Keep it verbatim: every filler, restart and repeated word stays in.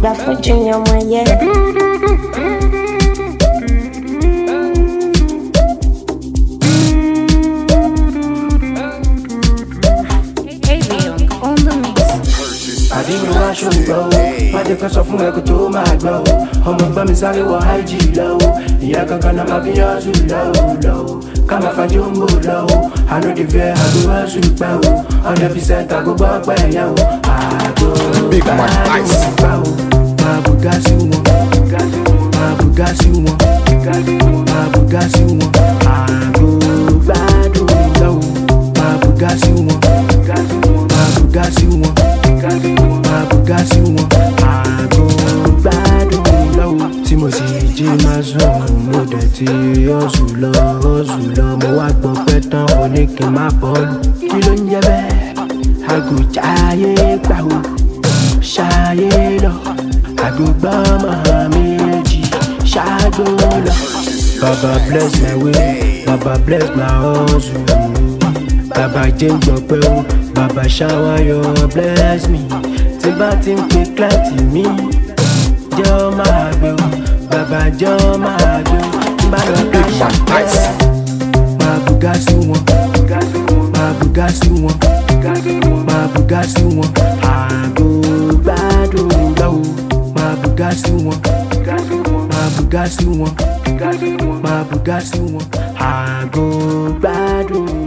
gbà fún junior ọmọ ẹyẹ. àdínú aṣọ ìgbọ́ o má jẹ́ ká sọ fún ẹkùn tó máa gbọ́ o ọmọ gbọ́ mi sáré wọ ig lọ́wọ́ ìyá kankan náà máa fi yọ́ọ̀sù lọ́wọ́ lọ́wọ́ ká máa fàájì ó ń bò lọ́wọ́ àná di fẹ́ àgbo ọ̀sù pẹ́ o hundred percent àgbo gbọ́ pẹ́ yẹn o àgbo gbádùn gbà o máa bùgá sí wọn máa bùgá sí wọn máa bùgá sí wọn àgbo gbádùn gbà o máa bùgá sí wọn máa bùgá sí wọn. Máa bùgá sí wọn, àgọ́ gbádùn lọ́wọ́. Tí mo sì jí máa sùn, mo dẹ̀ ti ọ̀sùn lọ, ọ̀sùn lọ. Mo wá gbọ́ pẹ́ tán, ó ní kí n má bọ́ọ̀lù. Kí ló ń jẹ́ bẹ́ẹ̀? Àgọ́ jáyé gbà ó, ṣáyé lọ. Àgọ́ gbọ́ màá méjì, ṣáàgbó lọ. Baba bless my way, Baba bless my hustle. Baba jẹ́ ń gbọ́ pé ó. Baba shower your bless me. Tí bá ti ń pe kíláàtì mi, jẹ́ ọ máa gbé o. Baba jẹ́ ọ máa gbé o. Tí bá lọ ká ṣàpẹ́, máa bùgá sí wọn, máa bùgá sí wọn, máa bùgá sí wọn. Àgbo gbádùn gbà o. Máa bùgá sí wọn, máa bùgá sí wọn, máa bùgá sí wọn. Àgbo gbádùn.